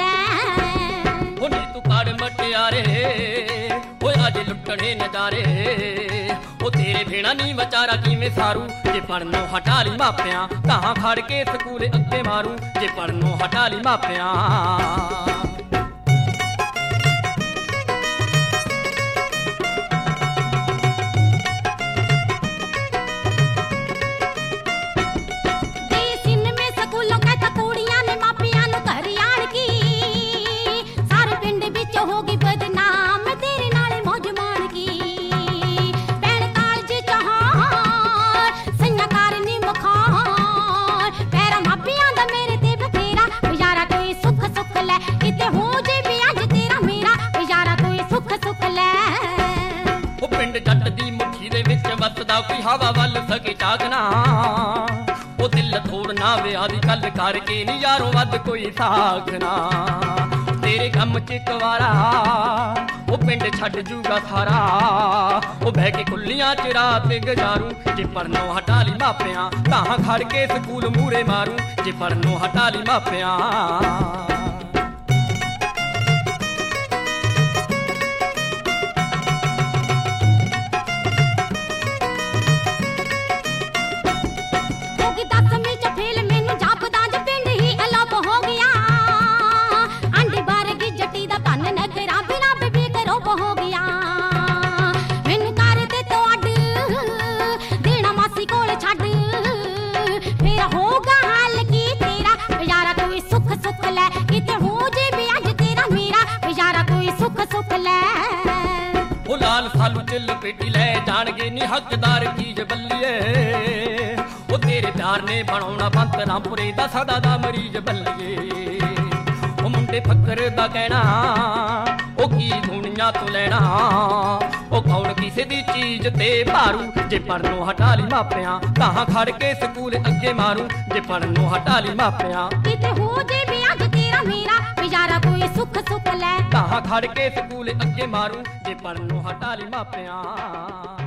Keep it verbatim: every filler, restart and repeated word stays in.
ਲੈ हुनी तू पढ़ मटियारे ओए अज लुटने नजारे ओ तेरे बिना नी बचारा किवें सारू जे पढ़नों हटा ली मापियां तां खड़ के स्कूल अगे मारू जे पढ़नों हटा ली मापियां कोई हवा वल सके झाकना ओ दिल थोड़ना विआह दी गल करके नी यारों वध कोई साखना तेरे गम च कवारा ओ पिंड छड्ड जूगा सारा ओ बह के खुलियां च रात गुजारू जे पढ़नों हटा ली मापियां तां खड़ के स्कूल मूरे मारू जे पढ़नों हटा ली मापियां लाल सालू च लपेटी लै जाणगे नी हकदार चीज बल्लीए ओ तेरे प्यार ने बनाउणा बंत रामपुरे दा सदा दा मरीज बल्लीए ओ मुंडे फकर दा कहना ओ की दुनिया तो लेना ओ कौन किसे दी चीज ते भारू जे पढ़नों हटा ली मापियां तां खड़ के स्कूल अगे मारू जे पढ़नों हटा ली मापियां किते हो जे ब्याह तेरा मेरा बेचारा कोई सुख सुख ले तां खड़ के स्कूल अगे मारू जे पढ़नों हटा ली मापियां।